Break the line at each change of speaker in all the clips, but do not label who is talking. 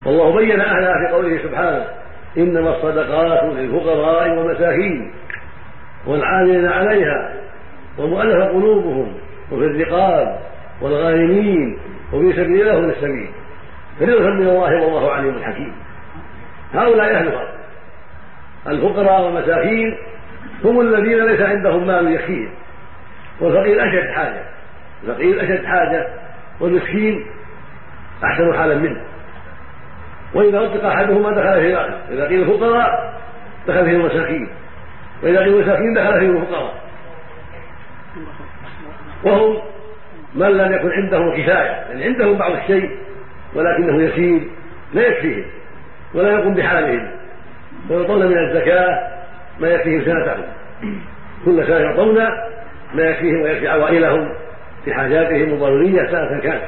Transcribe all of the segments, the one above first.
والله بين أهلها في قوله سبحانه إنما الصدقات للفقراء والمساكين والعاملين عليها ومؤلف قلوبهم وفي الرقاب والغارمين وفي سبيل الله وفي السبيل فريضة من الله والله عليم حكيم. هؤلاء أهل الأرض الفقراء والمساكين هم الذين ليس عندهم مال يكفيهم، والفقير أشد حاجة، الفقير أشد حاجة والمسكين أحسن حالا منه. وإذا أطلق أحدهما دخل فيه الآخر، إذا قيل الفقراء دخل فيه المساكين، وإذا قيل المساكين دخل فيه الفقراء. وهم من لم يكن عندهم كفاية، يعني عندهم بعض الشيء ولكنه يسير لا يكفيهم ولا يقوم بحالهم، ويعطون من الزكاة ما يكفيهم سنتهم، كل سنة يعطون ما يكفيهم ويكفي عوائلهم في حاجاتهم الضرورية سنة كانت.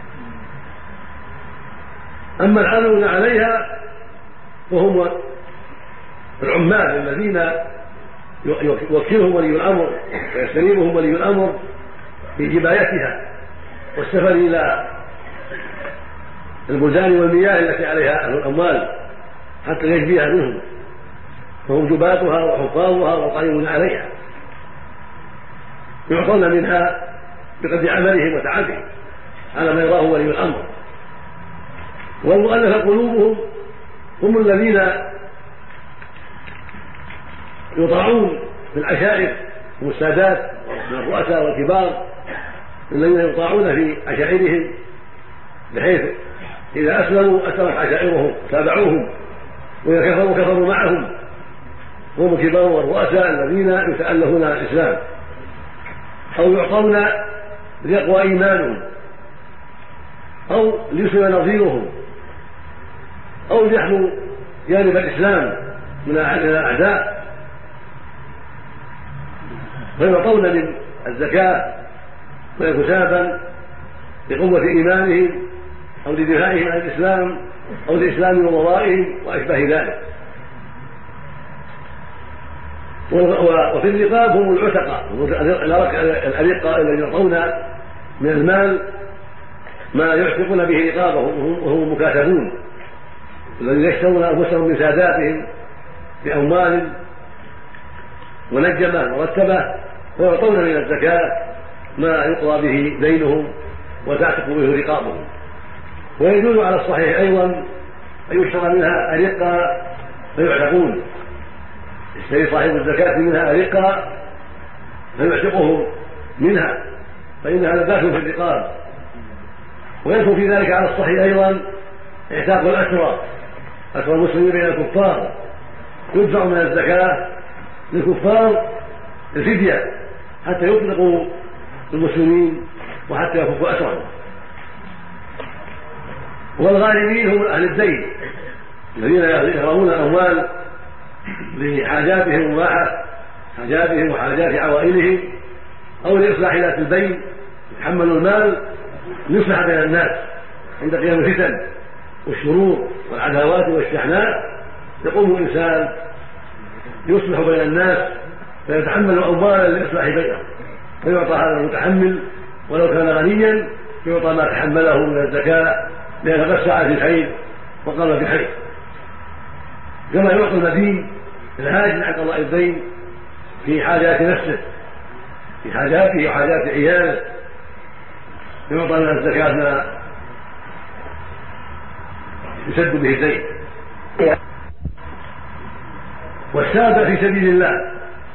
أما العاملون عليها وهم العمال الذين يوكلهم ولي الأمر ويستلمهم ولي الأمر بجبايتها والسفر إلى البلدان والمياه التي عليها أهل الأموال حتى يجبيها منهم، فهم جباتها وحفاظها والقائمون عليها، يعطون منها بقدر عملهم وتعبهم على ما يراه ولي الأمر. والمؤلف قلوبهم هم الذين يطاعون في العشائر، هم السادات من الرؤساء والكبار الذين يطاعون في عشائرهم، بحيث إذا أسلموا أسلمت عشائرهم تابعوهم، وإذا كفروا كفروا معهم. هم الكبار والرؤساء الذين يتألفون الإسلام أو يعطون ليقوى إيمانهم أو ليسلم نظيرهم أو ليحموا جانب الإسلام من الأعداء، فيعطون من الزكاة ويكون سببا لقوة إيمانهم أو لدفاعهم عن الإسلام أو لإسلام وضرائهم وأشبه ذلك. وفي الرقاب هم العتقاء، الأرقاء الذين يعطون من المال ما يعتقون به رقابهم وهم المكاتبون الذين يشترون أنفسهم من ساداتهم بأموال منجمة مرتبة، ويعطون من الزكاة ما يقضى به دينهم وتعتق به رقابهم. ويجوز على الصحيح أيضا أن يشترى منها أرقاء فيعتقون، يشتري صاحب الزكاة منها أرقاء فيعتقهم منها، فإنها لذات في الرقاب. ويدخل في ذلك على الصحيح أيضا اعتاق الأسرى، أسرى المسلمين بين الكفار، يدفع من الزكاة للكفار الفدية حتى يطلقوا المسلمين وحتى يفكوا أسرهم. والغارمين هم أهل الدين الذين يغرمون الأموال لحاجاتهم المباحة، حاجاتهم وحاجات عوائلهم، أو لإصلاح ذات البين، يتحملوا المال ليصلح بين الناس عند قيام الفتن والشرور والعداوات والشحناء. يقوم الإنسان يصلح بين الناس فيتحمل أموالا لإصلاح بينهم، فيعطى هذا المتحمل ولو كان غنيا يعطى ما تحمله من الزكاة ليتوسع في الخير وقام في الخير، كما يعطي المدين الهاجم عن قضاء الدين في حاجات نفسه، في حاجاته وحاجات عياله، يعطى من الزكاة ما يسد به الدين. والسادة في سبيل الله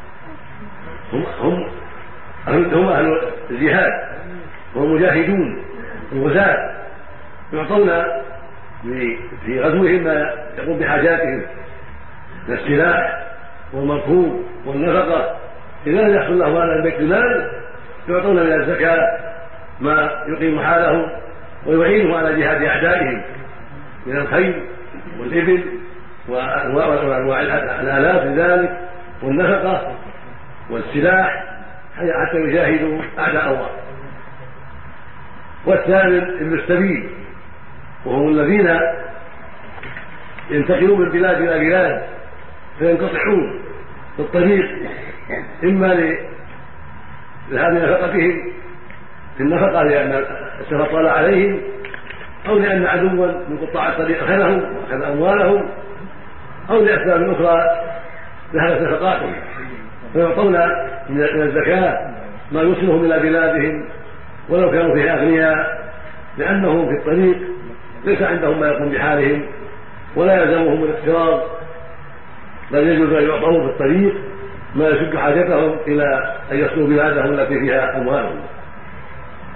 هم أهل الجهاد والمجاهدون الغزاة، يعطون في غزوهم ما يقوم بحاجاتهم من السلاح والمركوب والنفقة. إذا لم يحصل له مال بيت المال يعطون من الزكاة ما يقيم حالهم ويعينهم على جهاد أعدائهم من الخيل والإبل وأنواع الآلات لذلك والنفقة والسلاح حتى يجاهدوا أعداء الله. والثامن ابن السبيل، وهم الذين ينتقلون من بلاد إلى بلاد فينقطعون في الطريق، إما لذهاب نفقتهم في النفقة لأن السفر طال عليهم، أو لأن عدوا من قطاع الطريق أخذهم وأخذ أموالهم، أو لأسباب أخرى ذهبت نفقاتهم، فيعطون من الزكاة ما يوصلهم إلى بلادهم ولو كانوا فيها أغنياء، لأنهم في الطريق ليس عندهم ما يقوم بحالهم ولا يلزمهم الاقتراض، بل يجوز أن يعطوا في الطريق ما يسد حاجتهم إلى أن يصلوا بلادهم التي فيها أموالهم.